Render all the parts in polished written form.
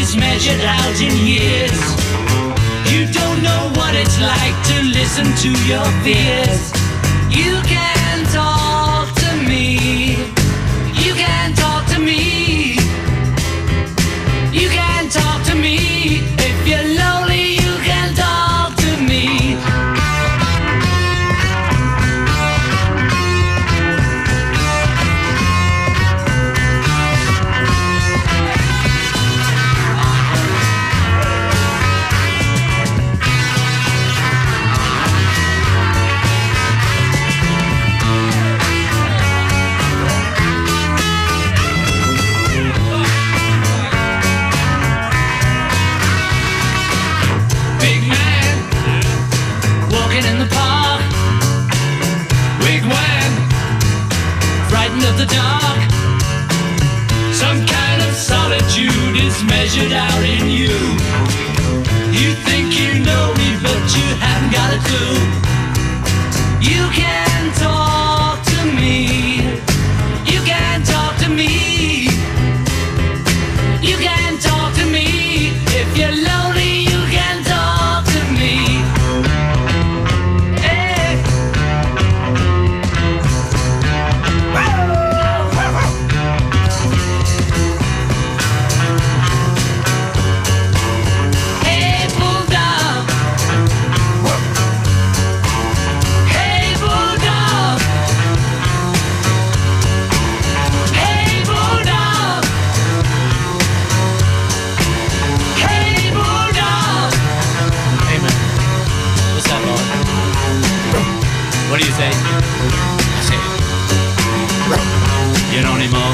is measured out in years. You don't know what it's like to listen to your fears. You can talk to me. You can talk to me. You can talk to me. If you're lonely, you can talk to me. Of the dark, some kind of solitude is measured out in you. You think you know me, but you haven't got a clue. You can talk to me. You can talk to me. You can talk to me. If you're lonely, you can talk to me. Hey. What do you say? I say, you know anymore?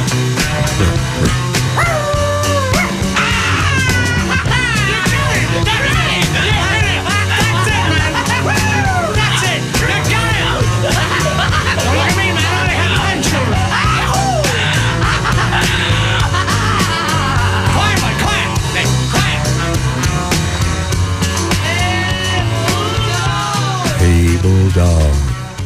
That's it! You got it! Don't look at me, man. I only have one children. Quiet, boy, quiet! Hey, quiet! Hey, Bulldog.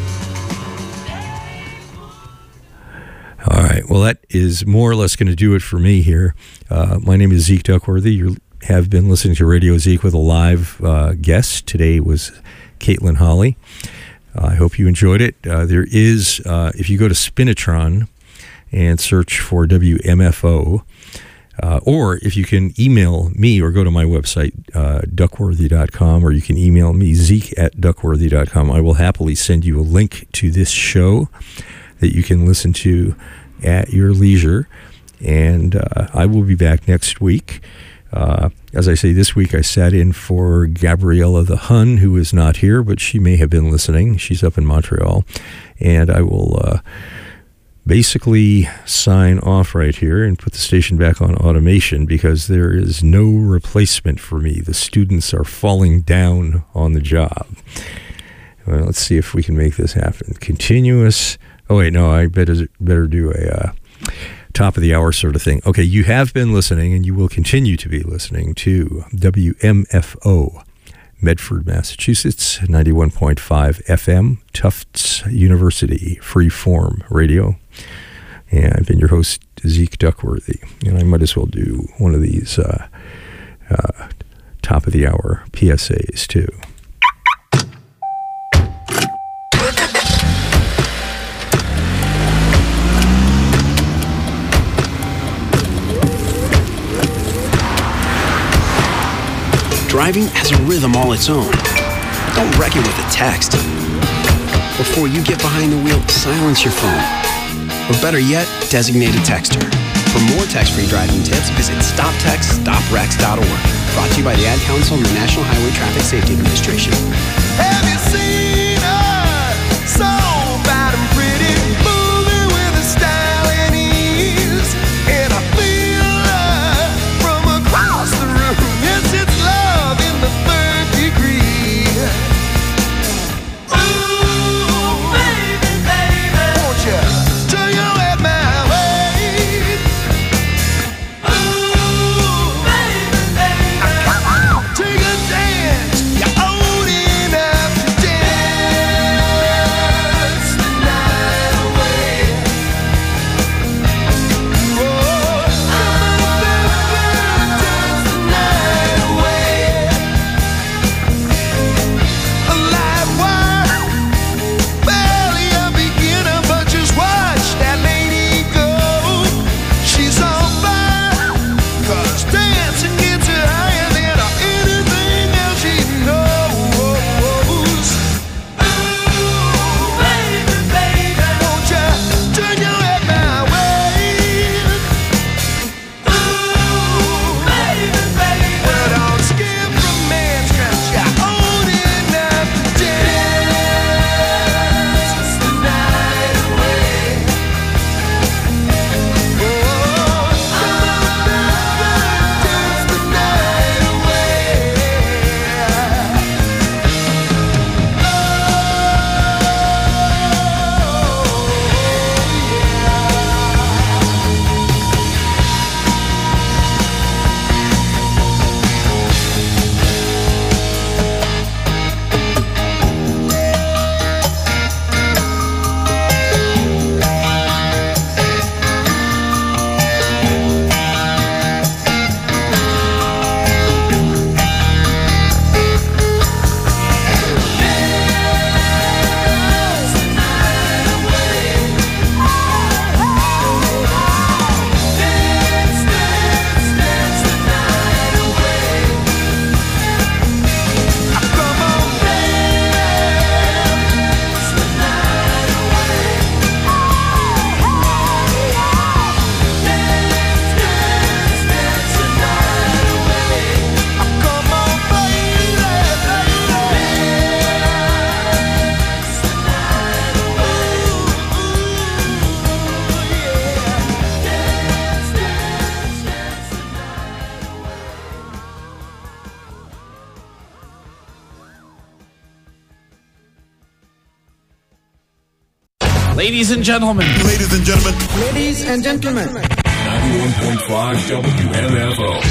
All right. Well, that is more or less going to do it for me here. My name is Zeke Duckworthy. You have been listening to Radio Zeke with a live guest. Today was Caitlin Holly. I hope you enjoyed it. There is, if you go to Spinatron and search for WMFO, or if you can email me or go to my website, duckworthy.com, or you can email me, zeke@duckworthy.com. I will happily send you a link to this show that you can listen to at your leisure. And I will be back next week. As I say, this week I sat in for Gabriella the Hun, who is not here, but she may have been listening. She's up in Montreal. And I will basically sign off right here and put the station back on automation because there is no replacement for me. The students are falling down on the job. Well, let's see if we can make this happen. Continuous. Oh, wait, no, I better do a top of the hour sort of thing. Okay, you have been listening and you will continue to be listening to WMFO, Medford, Massachusetts, 91.5 FM, Tufts University, Freeform Radio. And I've been your host, Zeke Duckworthy. And I might as well do one of these top of the hour PSAs too. Driving has a rhythm all its own. Don't wreck it with a text. Before you get behind the wheel, silence your phone. Or better yet, designate a texter. For more text-free driving tips, visit stoptextstoprex.org. Brought to you by the Ad Council and the National Highway Traffic Safety Administration. Have you seen her? So bad and pretty, moving with a style and ease. And I feel her from across the room. Yes, it's love in the third degree. Ooh, baby, baby, won't you turn your head my way? Ooh, baby, baby, come on, take a dance. You're old enough to dance. Ladies and gentlemen. Ladies and gentlemen. Ladies and gentlemen. 91.5 WMFO.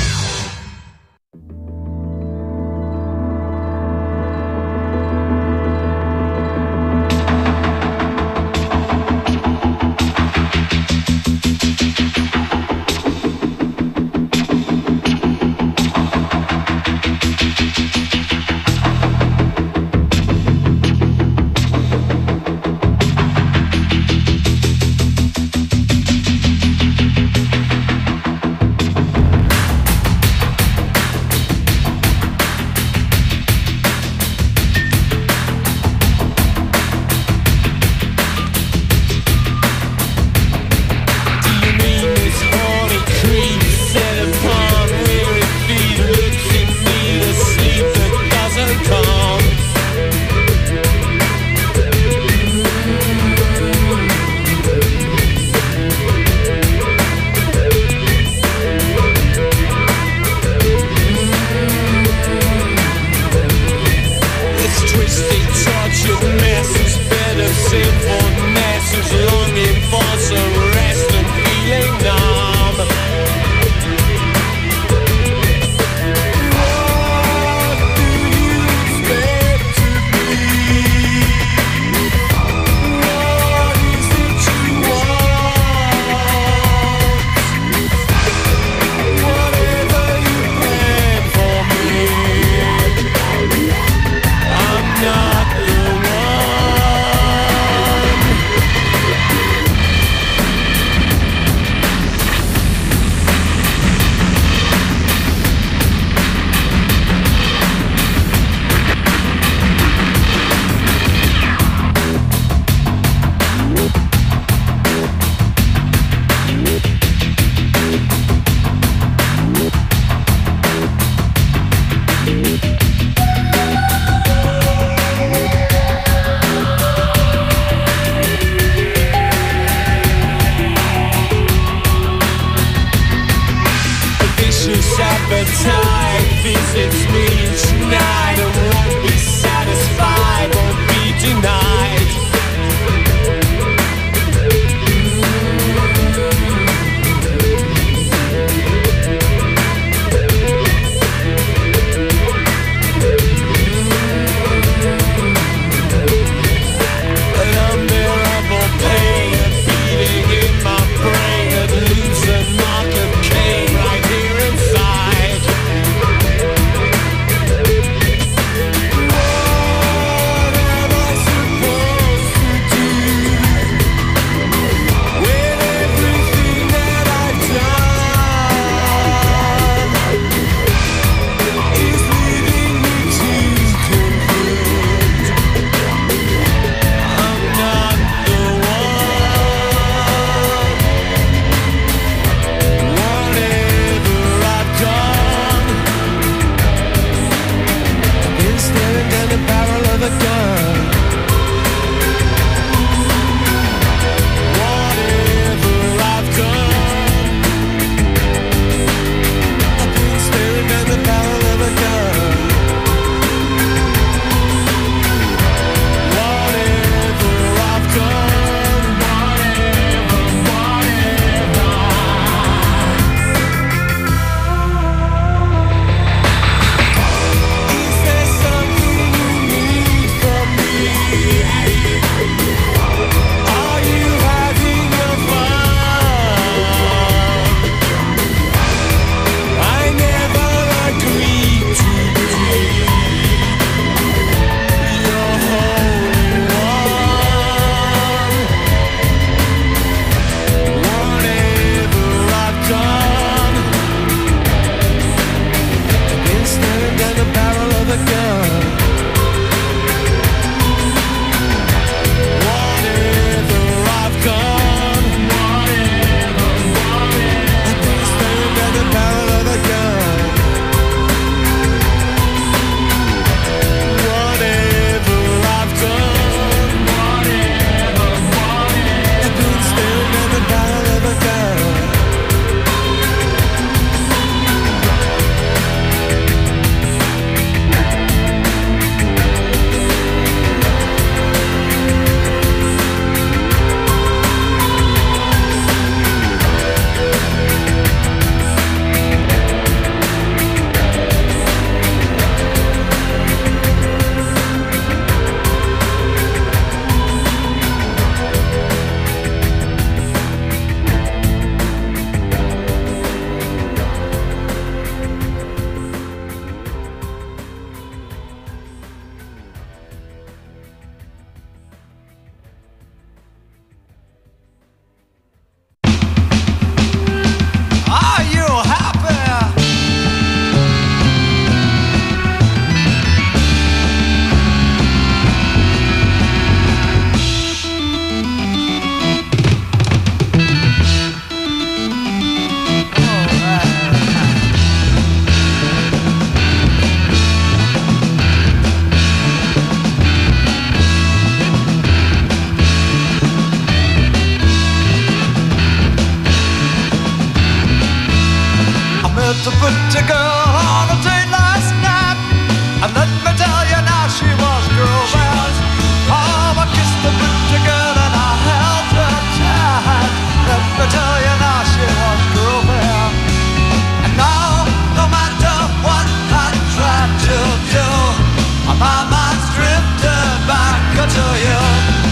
pretty girl on a date last night. And let me tell you now, she was girl bound. Oh, I kissed the pretty girl and I held her tight. Let me tell you now, she was girl bound. And now, no matter what I tried to do, my mind's drifted back to you.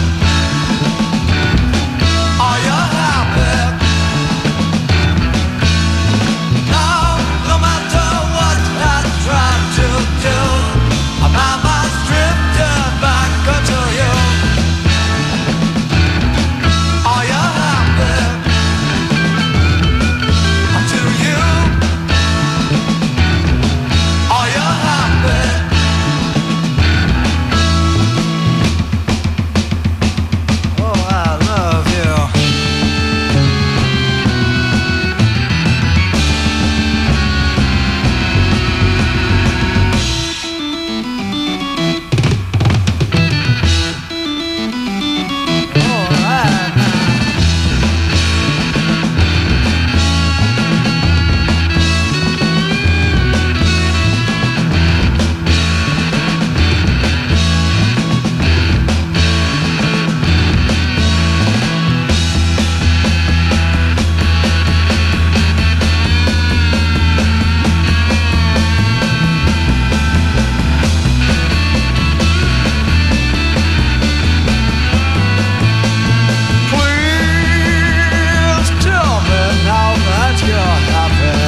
Are you happy? Now, no matter what I tried to do, my mind's drifted back to you. Are you happy? To you. Are you happy? Oh, I love you. All right now. Please tell me now that you're happy.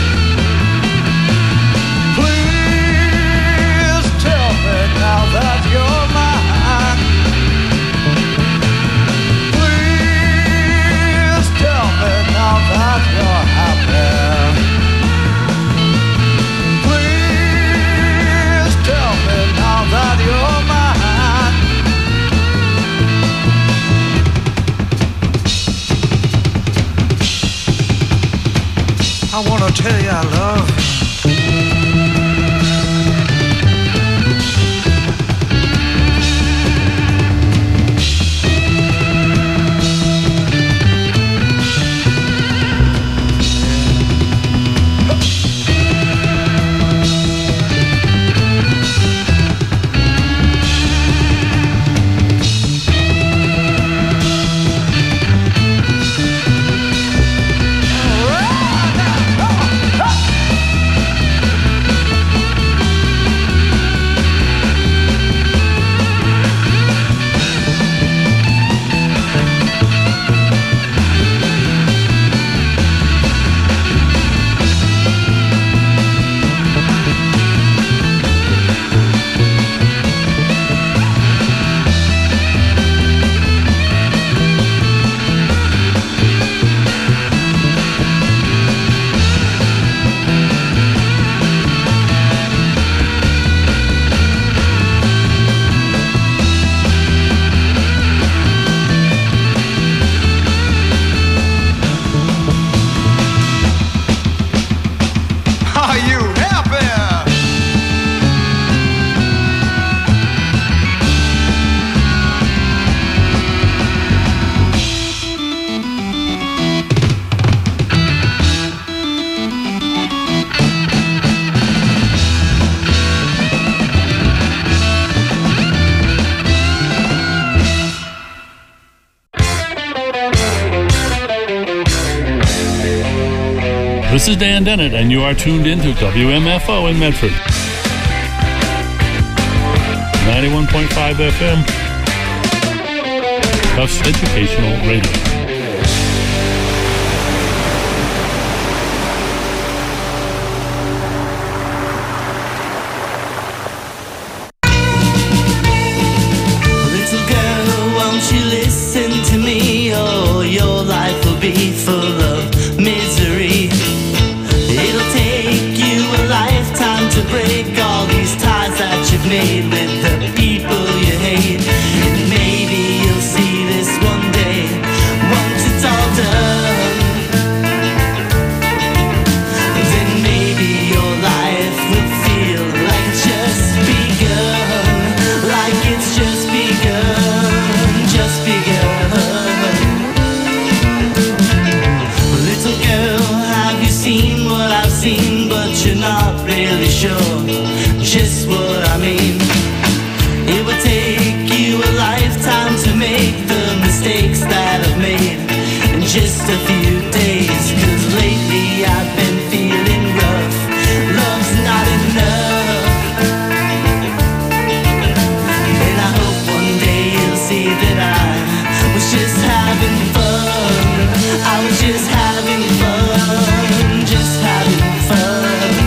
Please tell me now that you're mine. Please tell me now that you're happy. Please tell me now that you're mine. I wanna tell you I love you. Are you happy? This is Dan Dennett, and you are tuned into WMFO in Medford. 91.5 FM. Tufts Educational Radio. Little girl, won't you listen to me? Oh, your life will be full of misery. It'll take you a lifetime to break all these ties that you've made with the people you hate. And maybe you'll see this one day, once it's all done. Then maybe your life will feel like it's just begun. Like it's just begun, just begun. Little girl, have you seen what I've seen? But you're not really sure just what I mean. It would take you a lifetime to make the mistakes that I've made in just a few days. 'Cause lately I've been feeling rough. Love's not enough. And I hope one day you'll see that I was just having fun. I was just having fun. Just having fun.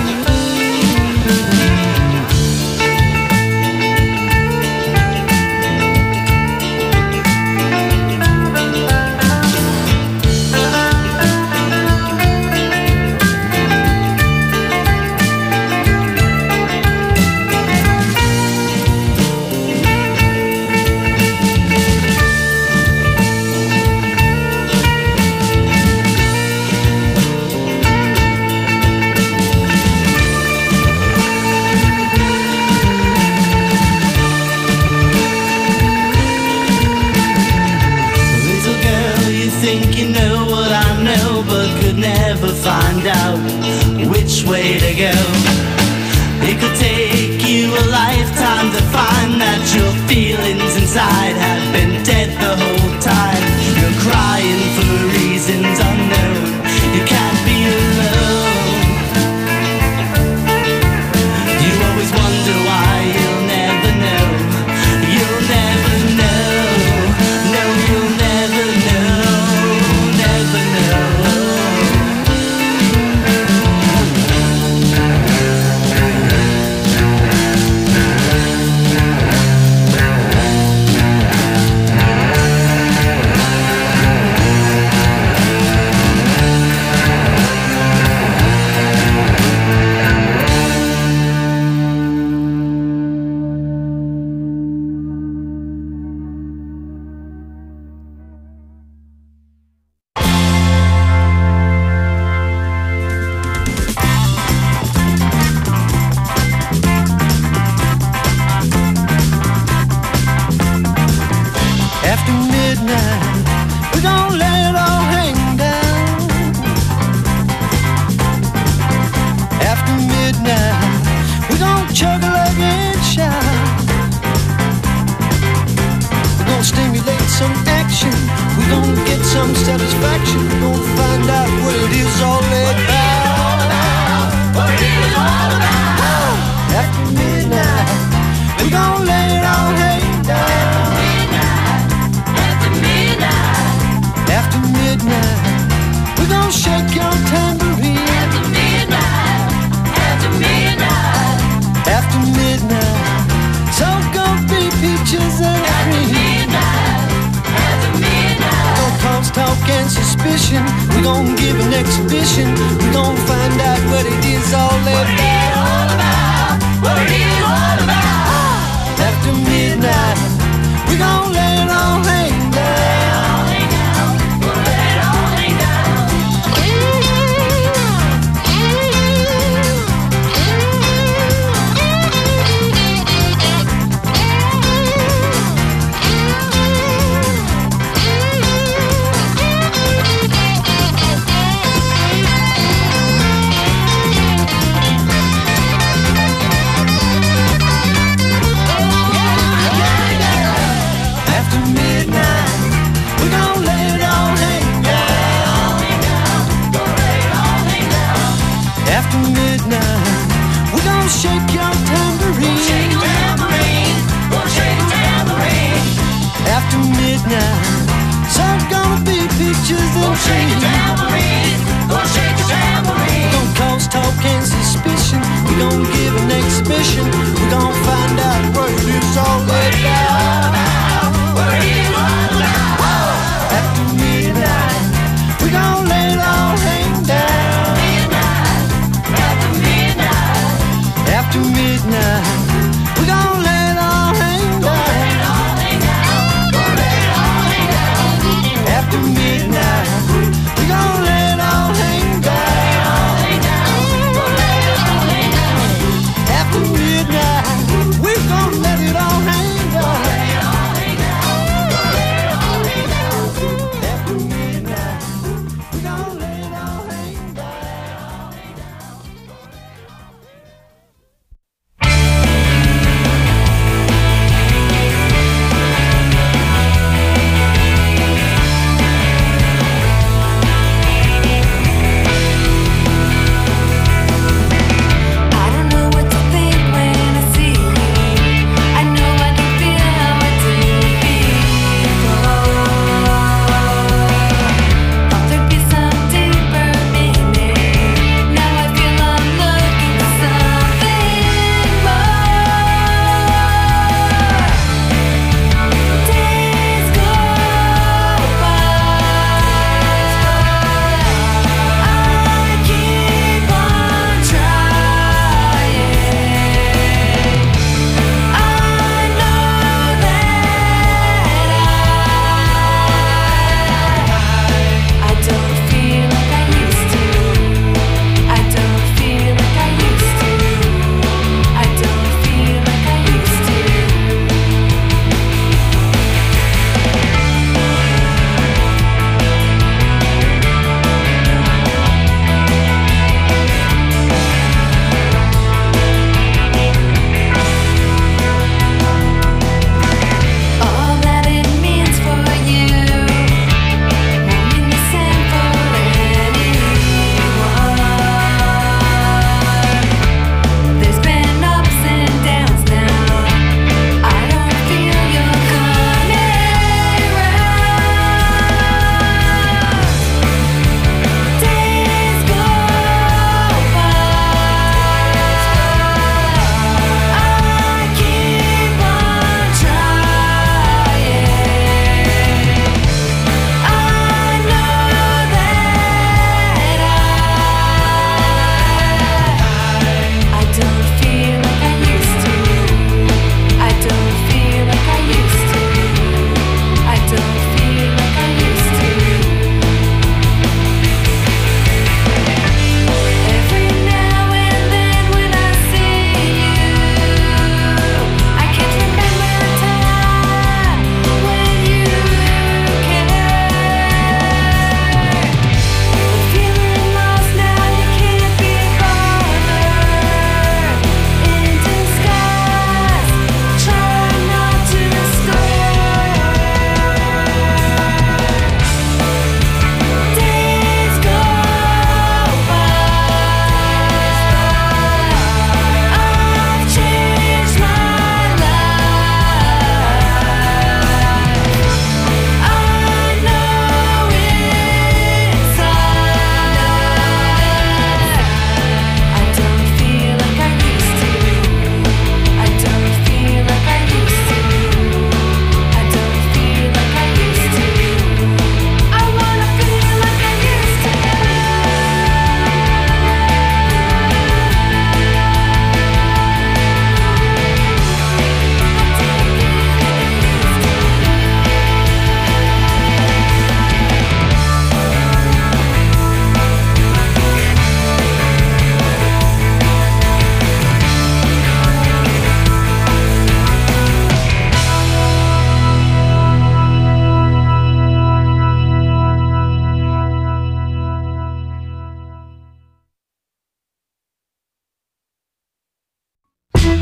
Find out which way to go. It could take you a lifetime to find that your feelings inside have been dead the whole time. You're crying for reasons unknown. You can't be alone. You always wonder why you'll never know. You'll never know. No, you'll never know. Never know.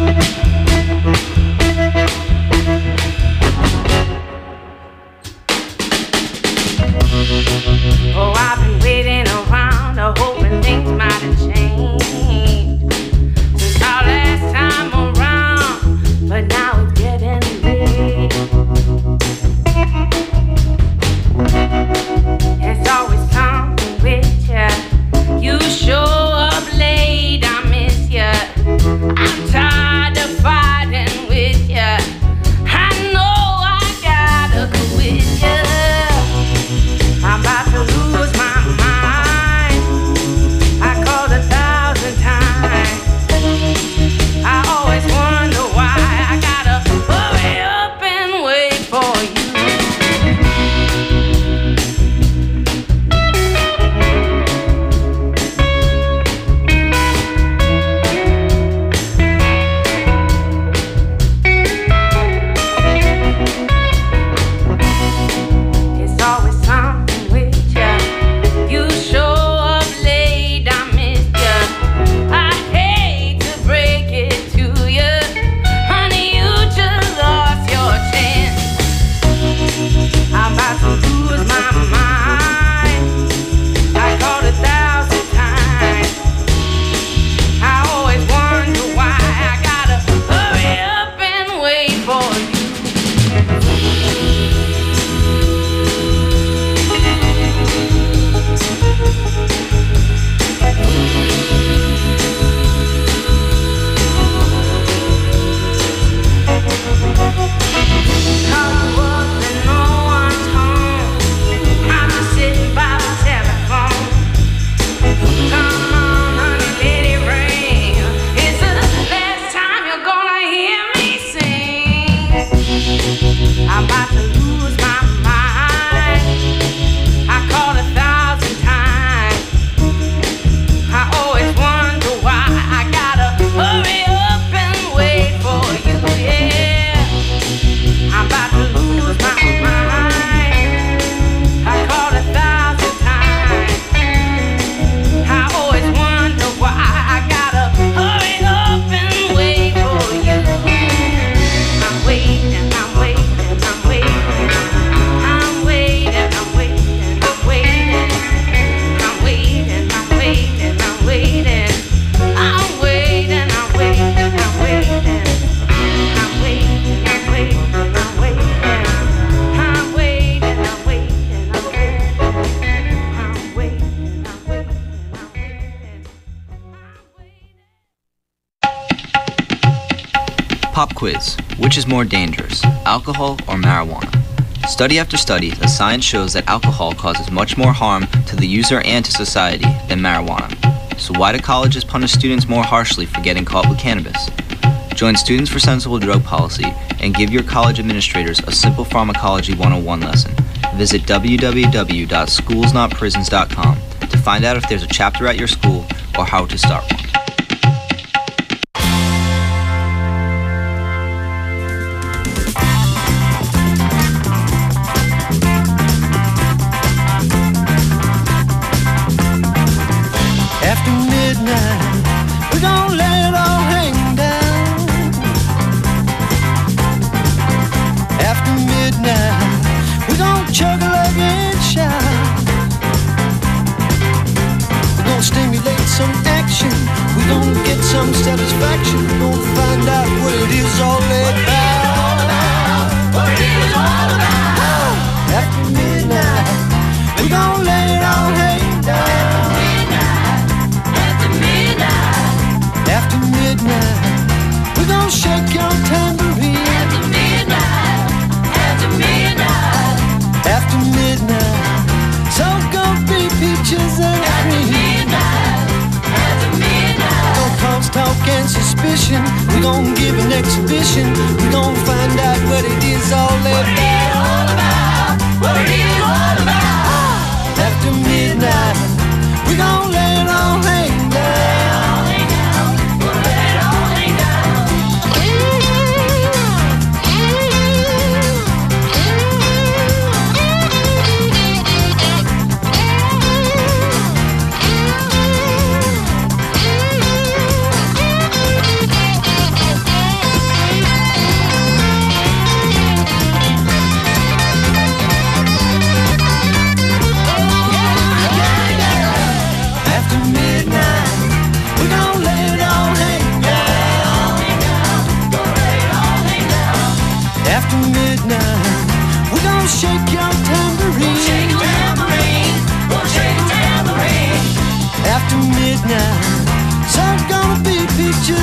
Oh, I've been waiting around, hoping things might have changed since our last time around, but now it's getting late. It's always something with you. You show up late, I miss you. I'm tired of fighting with you. I know I gotta go with you. I'm about to lose my mind. I called 1,000 times. I always wonder why I gotta hurry up and wait for you. It's always something with you. You show up late, I miss you. I hate to break it to you, honey, you just lost your chance. I'm about to lose my mind. I called 1,000 times. I always wonder why I gotta hurry up and wait for you. Call you up and no one's home. I'm just sitting by the telephone. Come on, honey, let it rain. It's the last time you're gonna hear me sing. I'm about to lose my mind. I called 1,000 times. I always wonder why I gotta hurry up and wait for you. Yeah, I'm about to lose my mind. I called 1,000 times. I always wonder why I gotta hurry up and wait for you. I'm waiting, I'm waiting, I'm waiting. I'm waiting, I'm waiting, I'm waiting. I'm waiting, I'm waiting, I'm waiting. I'm waiting, I'm waiting, I'm waiting. I'm waiting, I'm waiting, I'm waiting. I'm waiting, I'm waiting, I'm waiting. I'm waiting, I'm waiting, I'm waiting. Pop quiz. Which is more dangerous, alcohol or marijuana? Study after study, the science shows that alcohol causes much more harm to the user and to society than marijuana. So why do colleges punish students more harshly for getting caught with cannabis? Join Students for Sensible Drug Policy and give your college administrators a simple pharmacology 101 lesson. Visit www.schoolsnotprisons.com to find out if there's a chapter at your school or how to start one. After midnight, we're gonna let it all hang down. After midnight, we're gonna chug a lug and shout. We're gonna stimulate some action. We're gonna get some satisfaction. We're gonna find out what it is all about. What it is all about. After midnight, we're gonna let it all hang down. After midnight, we're gonna shake your tambourine. After midnight, after midnight, after midnight, so gonna be peaches and cream. After midnight, no cause, talk and suspicion. We're gonna give an exhibition. We're gonna find out what it is all about. What it is all about. After midnight, we're gonna let it all hang down.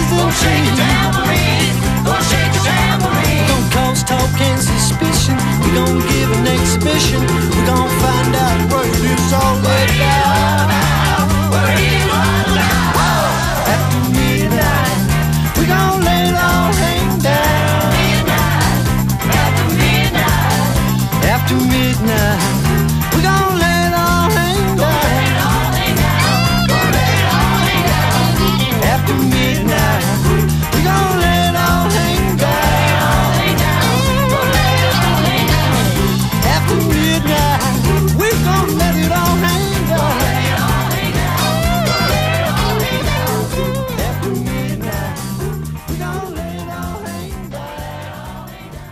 and change. Gonna shake the tambourine. Gonna cause talk and suspicion. We gonna give an exhibition. We gonna find out where it is all laid down. Where it is all down. After midnight, we gonna lay it all hang down. After midnight, after midnight, we gonna lay it all hang down. After midnight, we gonna lay it all hang down. After midnight, we gonna let it all hang down. After midnight, we gonna let it all hang down.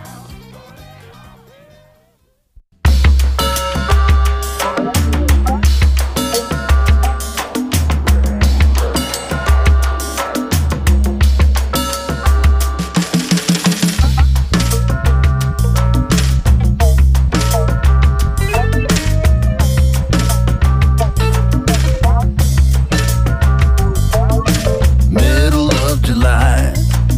Middle of July,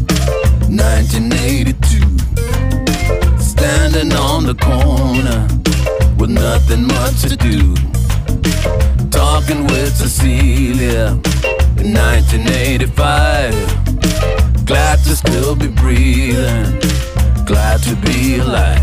1982. Standing on the corner with nothing much to do. Talking with Cecilia in 1985. Glad to still be breathing, glad to be alive.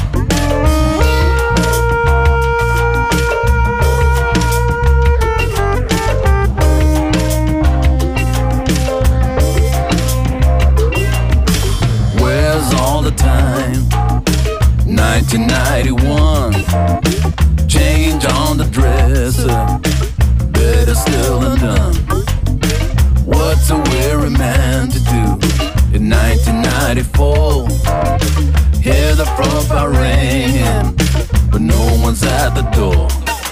Where's all the time? 1991. Change on the dresser, better still undone. What's a weary man to do in 1994? Hear the front bar ringing, but no one's at the door.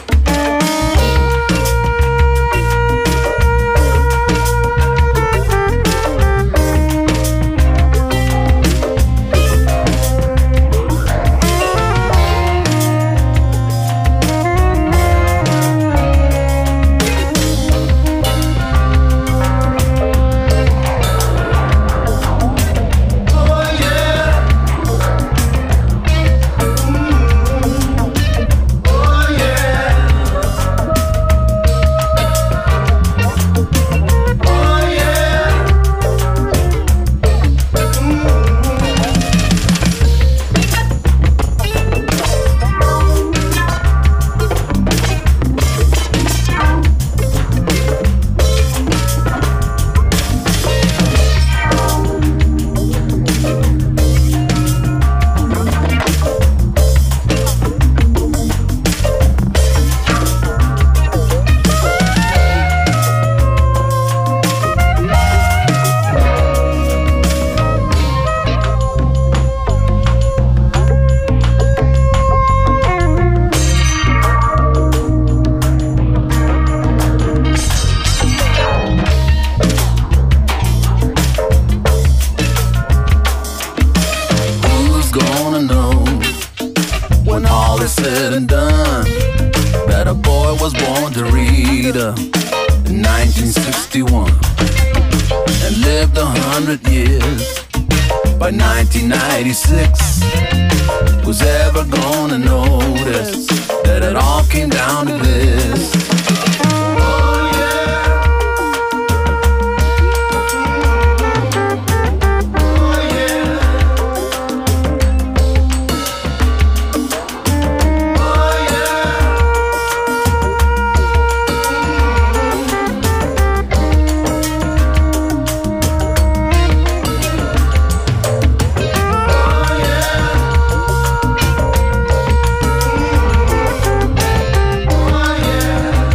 Said and done that a boy was born to read in 1961 and lived 100 years by 1996. Was ever gonna notice that it all came down to this? Oh yeah.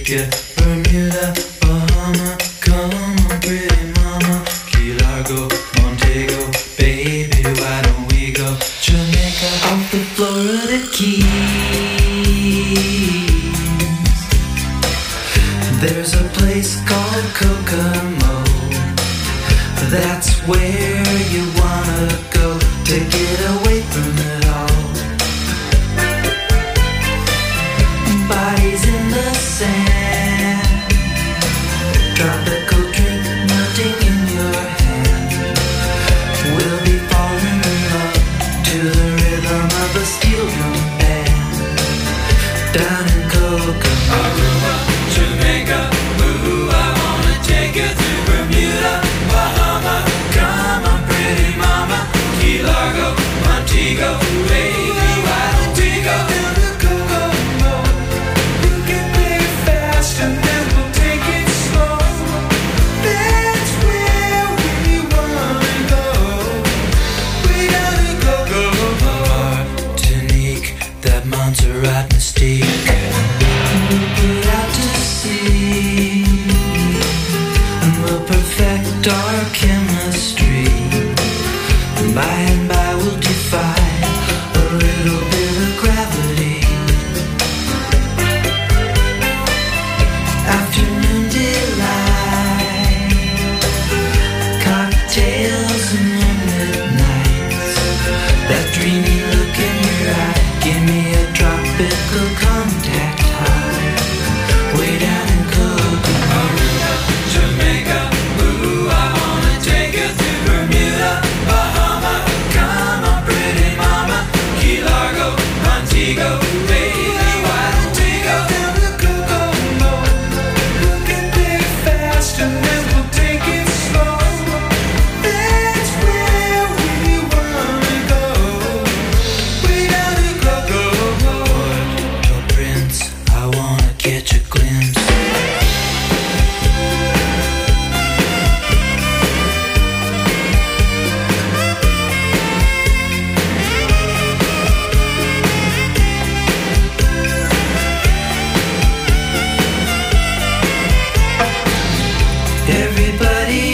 take you. Bermuda, Bahama, come on, pretty mama. Key Largo, Montego, baby, why don't we go? Jamaica, off the Florida Keys. There's a place called Kokomo. That's where you wanna go to get away from it all. Bodies in the sand, tropical drink melting in your hand. We'll be falling in love to the rhythm of a steel drum band. Down in Kokomo, Aruba, Jamaica, ooh, I wanna take you to Bermuda, Bahama, come on, pretty mama. Key Largo, Montego, baby, why don't we go down to Kokomo? We can play it fast and then we'll take it slow. That's where we wanna go. We gotta go, go, go. Martinique, that Montserrat mystique. We'll put out to sea and we'll perfect our chemistry. By and by we'll defy a little bit of gravity. Afternoon delight, cocktails and moonlit nights. That dreamy look in your eye, give me a tropical contact high. Way down in Kokomo, Jamaica, ooh, I wanna take you to Bermuda, Bahama, come on, pretty mama. Key Largo, Montego, baby, why don't we go down to Kokomo? We can play it fast and then we'll take it slow. That's where we wanna go. We gotta go, go, go. Port-au-Prince, I wanna catch a glimpse. Everybody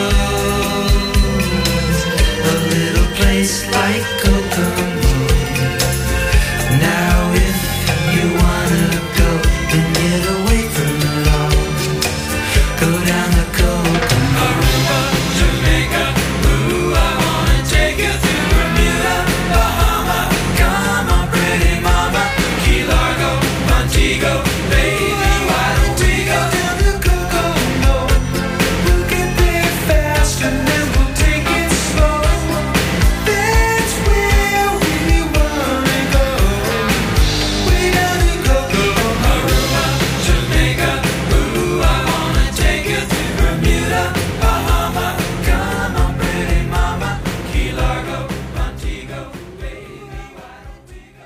knows a little place like Kokomo. Now if you wanna go and get away from it all, go down to Kokomo. Aruba, Jamaica, ooh, I wanna take you to Bermuda, Bahama, come on, pretty mama. Key Largo, Montego, baby, why don't we go down to Kokomo? We can play it fast and then we'll take it slow. That's where we wanna go. We gotta go, go. Aruba, Jamaica, ooh, I wanna take you to Bermuda, Bahama, come on, pretty mama. Key Largo, Montego, baby, why don't we go?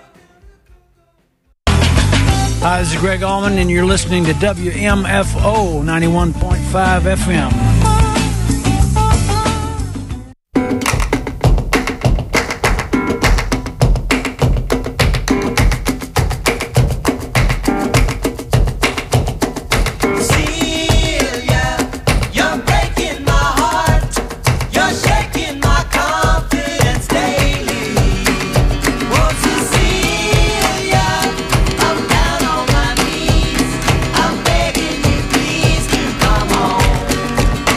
Hi, this is Greg Allman, and you're listening to WMFO 91.5 FM. Celia, you're breaking my heart. You're shaking my confidence daily. Oh, Cecilia, I'm down on my knees. I'm begging you, please, to come home.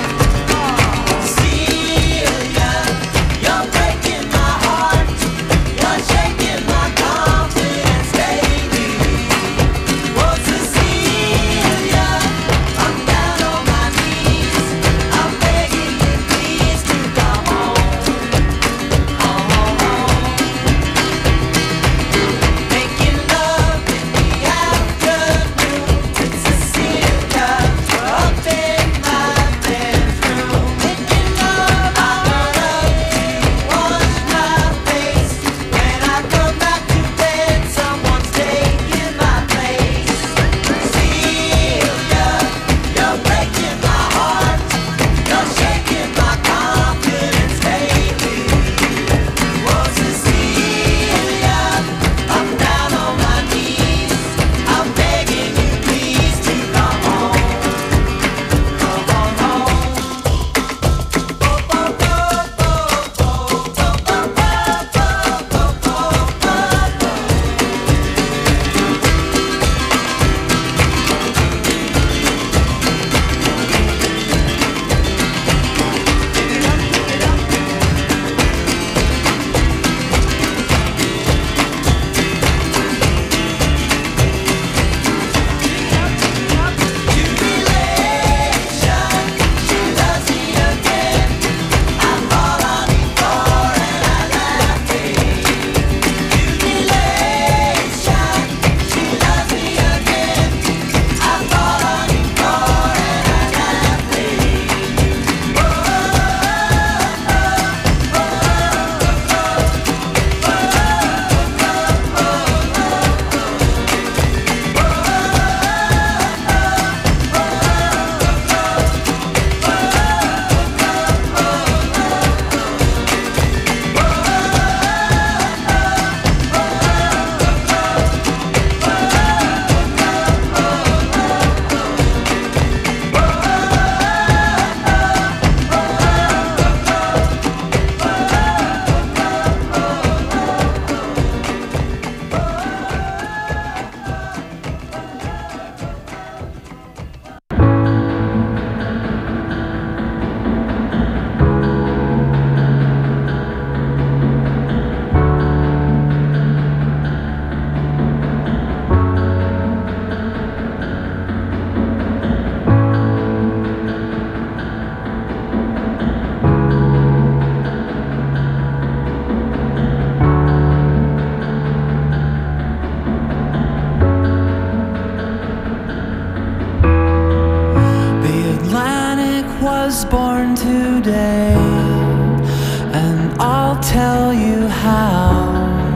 was born today, and I'll tell you how.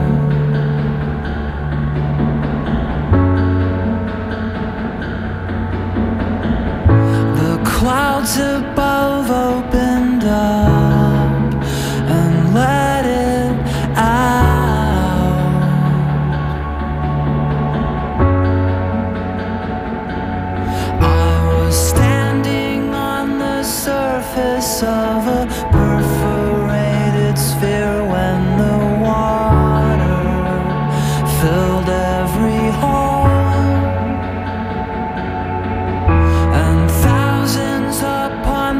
The clouds above opened up and let it out. I was standing on the surface of a perforated sphere when the water filled every hole, and thousands upon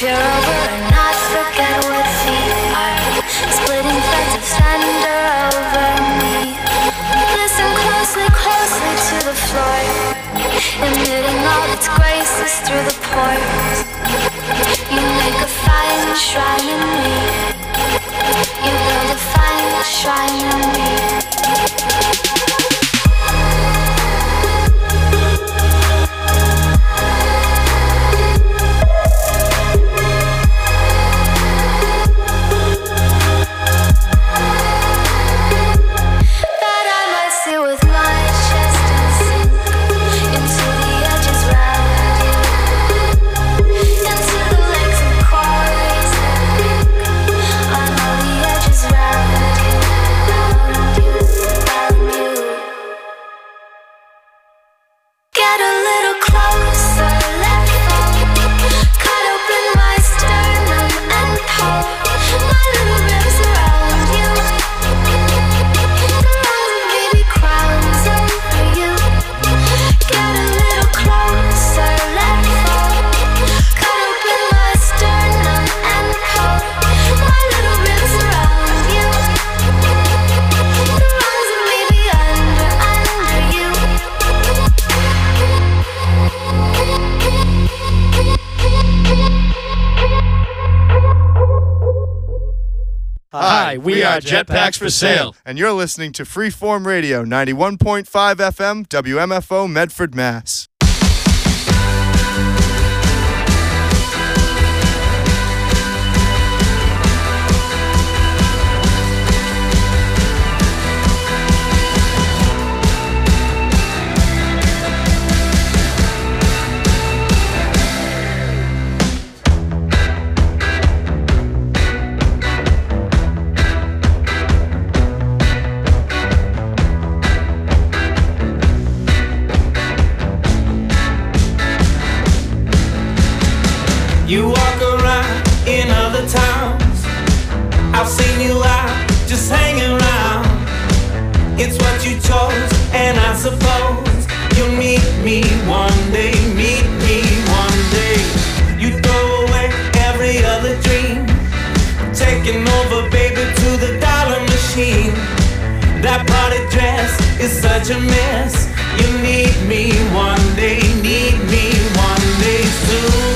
If you're over or not, forget what feet are. Splitting threads of thunder over me. Listen closely, closely to the floor, emitting all its graces through the pores. You make a fine shrine in me. You build a fine shrine in me. Hi, we are Jetpacks for Sale, and you're listening to Freeform Radio, 91.5 FM, WMFO, Medford, Mass. You walk around in other towns. I've seen you out just hanging around. It's what you chose, and I suppose you'll meet me one day. Meet me one day. You throw away every other dream, taking over, baby, to the dollar machine. That party dress is such a mess. You need me one day. Need me one day soon.